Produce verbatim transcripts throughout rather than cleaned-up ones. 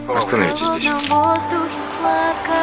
Остановитесь здесь. В воздухе сладко,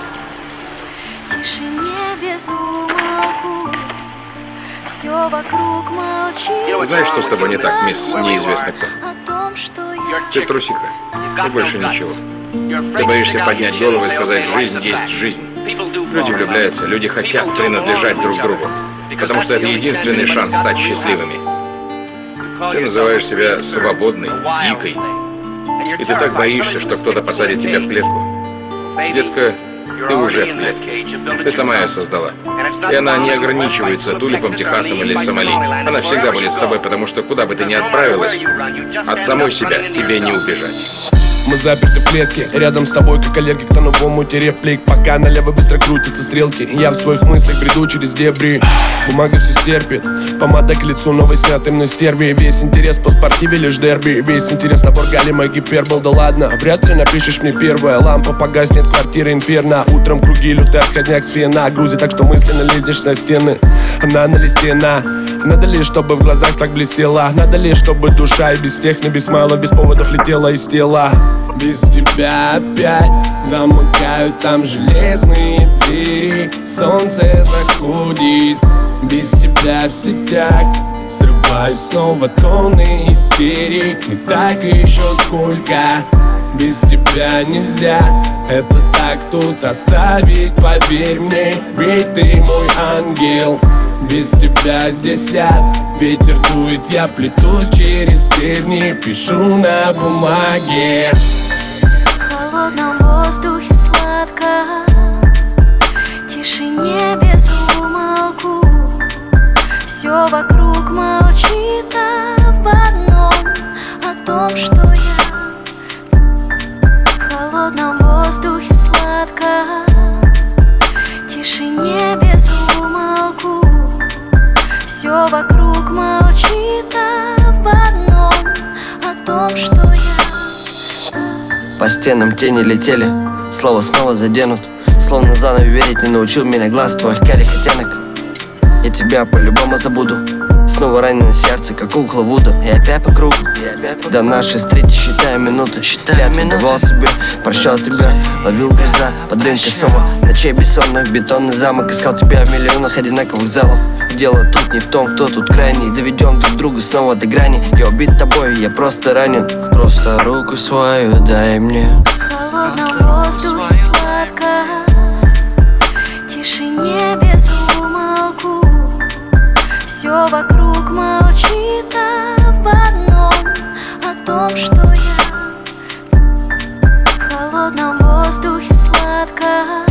тишине без умолку, все вокруг молчит. Знаешь, что с тобой не так, мисс неизвестно кто? О том, что я Ты трусиха. И больше ничего. Ты боишься поднять голову и сказать: жизнь есть жизнь. Люди влюбляются, люди хотят принадлежать друг другу, потому что это единственный шанс стать счастливыми. Ты называешь себя свободной, дикой, и ты так боишься, что кто-то посадит тебя в клетку. Детка, ты уже в клетке. Ты сама ее создала. И она не ограничивается Тулипом, Техасом или Сомали. Она всегда будет с тобой, потому что куда бы ты ни отправилась, от самой себя тебе не убежать. Мы заперты в клетке, рядом с тобой, как аллергик на новому реплик. Пока налево быстро крутятся стрелки, я в своих мыслях бреду через дебри. Бумага все стерпит, помада к лицу новой снятой мной стерви. Весь интерес по спортиве лишь дерби. Весь интерес набор галима гипербол. Да ладно, вряд ли напишешь мне первая. Лампа погаснет, квартира инферно. Утром круги, лютый отходняк с фена. Грузи так, что мысленно лезешь на стены. Она на листе на. Надо ли, чтобы в глазах так блестела? Надо ли, чтобы душа и без техно, без смайла, без поводов летела из тела? Без тебя опять замыкают там железные двери. Солнце заходит, без тебя в сетях. Срываю снова тонны истерик. И так еще сколько. Без тебя нельзя это так тут оставить. Поверь мне, ведь ты мой ангел. Без тебя здесь ад. Ветер дует, я плетусь через терни. Пишу на бумаге. в холодном воздухе сладко, тишине без умолку, все вокруг молчит об одном, о том, что я в холодном воздухе сладко, тишине без умолку, все вокруг молчит об одном, о том, что я. По стенам тени летели, слово снова заденут. Словно заново верить не научил меня глаз твоих карих оттенок. Я тебя по-любому забуду. Снова ранено сердце, как кукла Вуду. И опять по кругу. До нашей встречи считаю минуты. Считаю минуты. Давал себе, прощал тебя. Ловил грязна под рынкой сома. Ночей бессонных, бетонный замок. Искал тебя в миллионах одинаковых залов. Дело тут не в том, кто тут крайний. Доведем друг друга снова до грани. Я убит тобой, я просто ранен. Просто руку свою дай мне. В холодном воздухе сладко, тишине без умолку, все вокруг молчит об одном, о том, что я в холодном воздухе сладко,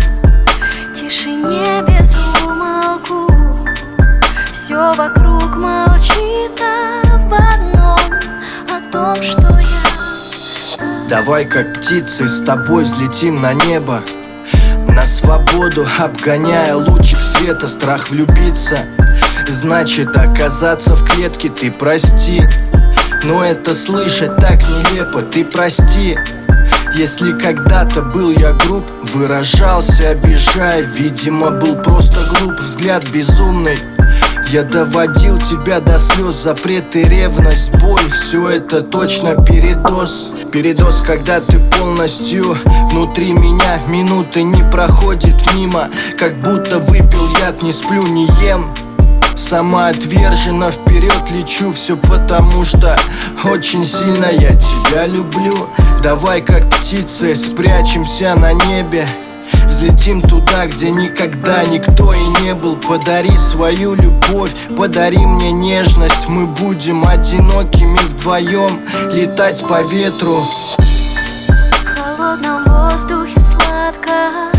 тишине без умолку, все вокруг молчит об одном, о том, что я. Давай как птицы с тобой взлетим на небо, на свободу обгоняя лучик света. Страх влюбиться значит оказаться в клетке. Ты прости, но это слышать так нелепо. Ты прости, если когда-то был я груб, выражался обижая. Видимо, был просто глуп, взгляд безумный. Я доводил тебя до слез, запреты, ревность, боль. Все это точно передоз. Передоз, когда ты полностью внутри меня. Минуты не проходит мимо, как будто выпил яд. Не сплю, не ем, самоотверженно вперед лечу. Все потому что очень сильно я тебя люблю. Давай как птицы спрячемся на небе, взлетим туда, где никогда никто и не был. Подари свою любовь, подари мне нежность. Мы будем одинокими вдвоем летать по ветру. В холодном воздухе сладко,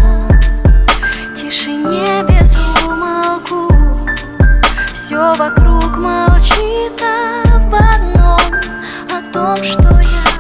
тишине без умолку, все вокруг молчит об одном, о том, что я